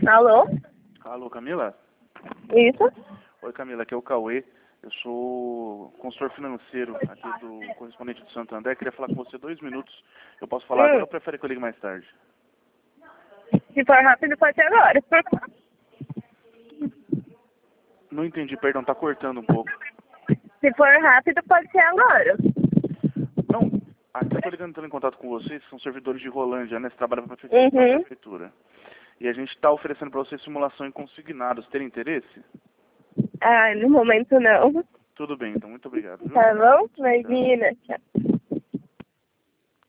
Alô? Alô, Camila? Isso? Oi, Camila, aqui é o Cauê. Eu sou consultor financeiro aqui do correspondente do Santander. Queria falar com você 2 minutos. Eu posso falar agora ou prefere que eu ligue mais tarde? Se for rápido, pode ser agora. Não entendi, perdão, tá cortando um pouco. Se for rápido, pode ser agora. Não, aqui eu tô ligando, entrando em contato com vocês, são servidores de Rolândia, né? Você trabalha para a prefeitura. E a gente está oferecendo para vocês simulação em consignados. Tem interesse? Ah, no momento não. Tudo bem, então. Muito obrigado. Viu? Tá bom? Imagina. Tchau.